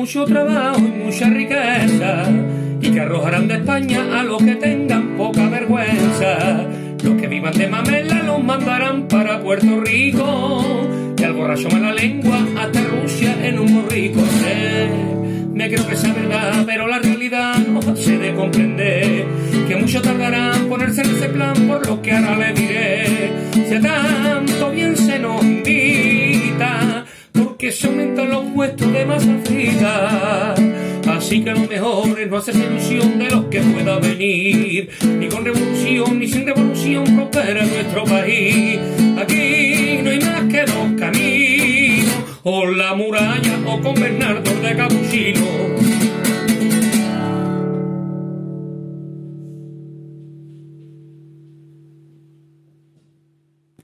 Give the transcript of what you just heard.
mucho trabajo y mucha riqueza, y que arrojarán de España a los que tengan poca vergüenza. Los que vivan de mamela los mandarán para Puerto Rico, y al borracho mala lengua hasta Rusia en un borrico. Me creo que sea verdad, pero la realidad no se de comprender, que mucho tardarán ponerse en ese plan por lo que ahora le diré. Si a tanto bien se nos invita, porque se aumentan los puestos de masa frita. Así que lo mejor es no hacerse ilusión de los que pueda venir, ni con revolución ni sin revolución prospera nuestro país. Aquí no hay más que dos caminos, o la muralla o con Bernardo de Capuchino.